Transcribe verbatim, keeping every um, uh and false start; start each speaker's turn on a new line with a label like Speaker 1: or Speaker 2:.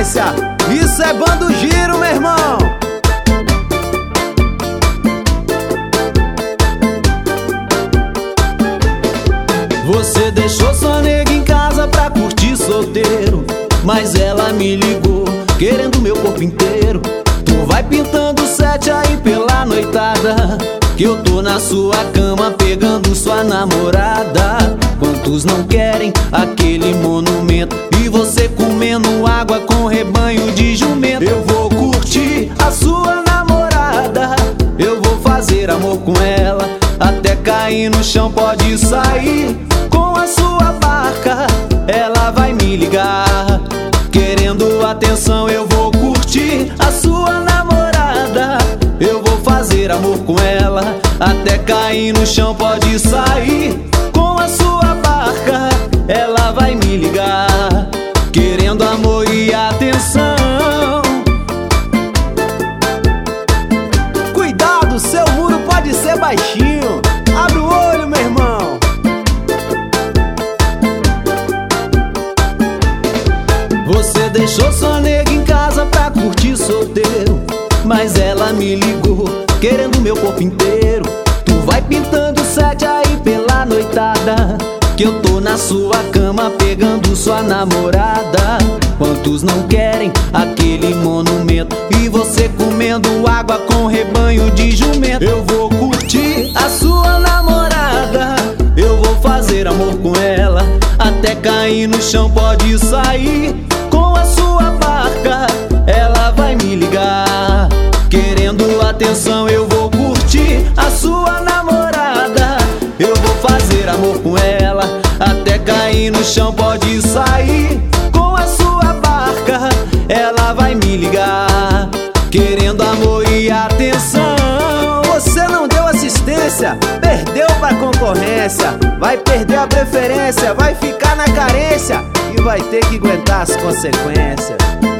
Speaker 1: concorrência. Isso é bando giro, meu irmão. Você deixou sua nega em casa pra curtir solteiro, mas ela me ligou querendo meu corpo inteiro. Tu vai pintando sete aí pela noitada, que eu tô na sua cama pegando sua namorada. Quantos não querem aquele monumento e você comendo água com rebanho de jumento? Eu vou curtir a sua namorada, eu vou fazer amor com ela até cair no chão. Pode sair com a sua barca, ela vai me ligar querendo atenção. Eu vou curtir a sua namorada, eu vou fazer amor com ela até cair no chão. Pode sair com a sua barca, ela vai me ligar querendo amor e atenção. Cuidado, seu muro pode ser baixinho. Abre o olho, meu irmão. Você deixou sua nega em casa pra curtir solteiro, mas ela me ligou querendo meu corpo inteiro. Tu vai pintando sete aí pela noitada, que eu tô na sua cama pegando sua namorada. Quantos não querem aquele monumento e você comendo água com rebanho de jumento? Eu vou curtir a sua namorada, eu vou fazer amor com ela até cair no chão. Pode sair com a sua barca, ela vai me ligar querendo atenção. Eu vou curtir a sua namorada, eu vou fazer amor com ela até cair no chão. Pode sair com a sua barca, ela vai me ligar querendo amor e atenção. Você não deu assistência, perdeu pra concorrência, vai perder a preferência, vai ficar na carência e vai ter que aguentar as consequências.